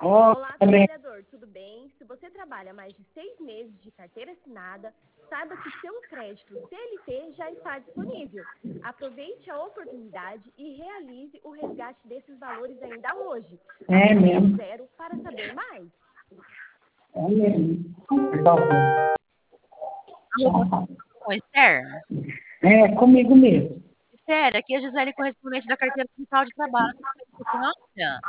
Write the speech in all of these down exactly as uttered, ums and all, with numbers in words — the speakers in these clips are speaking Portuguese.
Ó, Olá, também. trabalhador, tudo bem? Se você trabalha mais de seis meses de carteira assinada, saiba que seu crédito C L T já está disponível. Aproveite a oportunidade e realize o resgate desses valores ainda hoje. É Acesse o mesmo. zero para saber mais. É mesmo. Bom, Alô, oi, Esther. é comigo mesmo. Esther, aqui é a Gisele, correspondente da carteira digital de trabalho. Olha,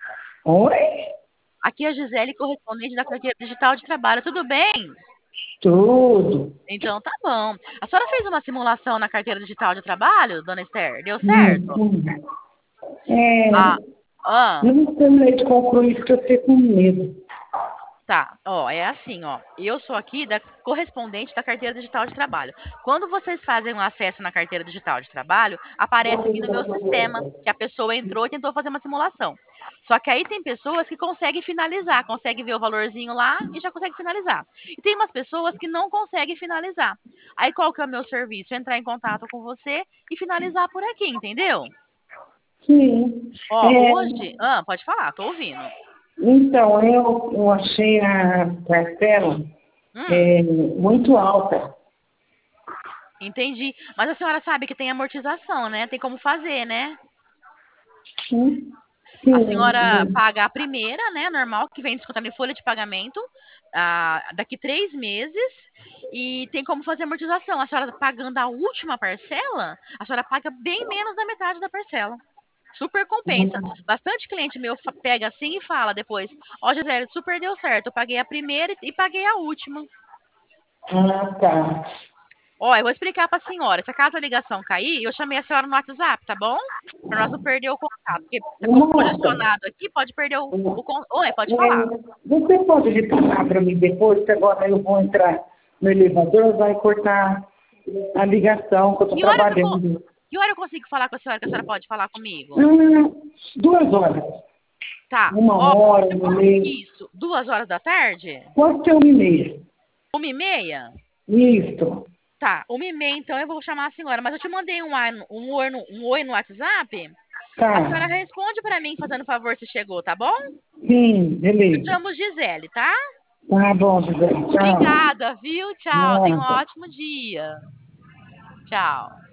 Oi? aqui é a Gisele, correspondente da carteira digital de trabalho. Tudo bem? Tudo. Então tá bom. A senhora fez uma simulação na carteira digital de trabalho, dona Esther? Deu Hum, certo? hum. É, Ah, ah, eu não terminei de concluir porque eu fiquei com medo. tá. Ó, é assim, ó. Eu sou aqui da correspondente da carteira digital de trabalho. Quando vocês fazem um acesso na carteira digital de trabalho, aparece aqui no meu sistema que a pessoa entrou e tentou fazer uma simulação. Só que aí tem pessoas que conseguem finalizar, conseguem ver o valorzinho lá e já conseguem finalizar. E tem umas pessoas que não conseguem finalizar. Aí qual que é o meu serviço? Entrar em contato com você e finalizar por aqui, entendeu? Sim. Ó, É, hoje, ah, pode falar, tô ouvindo. então, eu, eu achei a parcela Hum. é, muito alta. Entendi. Mas a senhora sabe que tem amortização, né? Tem como fazer, né? Sim, A sim, senhora sim. paga a primeira, né? Normal, que vem descontado em folha de pagamento, ah, daqui três meses. E tem como fazer amortização. A senhora pagando a última parcela, a senhora paga bem menos da metade da parcela. Super compensa. Bastante cliente meu fa- pega assim e fala depois: Ó, Gisele, super deu certo. Eu paguei a primeira e e paguei a última. Ah, tá. Ó, eu vou explicar para a senhora. Se acaso a ligação cair, eu chamei a senhora no WhatsApp, tá bom? Para nós não perder o contato. Porque tá como Nossa, congestionado aqui, pode perder o, o con- Oi, pode falar. é, você pode retornar para mim depois, que agora eu vou entrar no elevador, vai cortar a ligação que eu estou Que hora que eu, co- trabalhando. que hora eu consigo falar com a senhora, que a senhora pode falar comigo? Ah, duas horas. Tá. Uma Ó, hora, uma e meia. isso. Duas horas da tarde? Pode ser uma e meia. Uma e meia? Isso. Tá. Uma e meia, então eu vou chamar a senhora. Mas eu te mandei um, ai no- um, oi, no, um oi no WhatsApp. A senhora Tá. responde para mim, fazendo favor, se chegou, tá bom? Sim, Eu beleza. chamo Gisele, tá? Tá bom, José. Tchau. Obrigada, viu? Tchau. Tenha um Nada. ótimo dia. Tchau.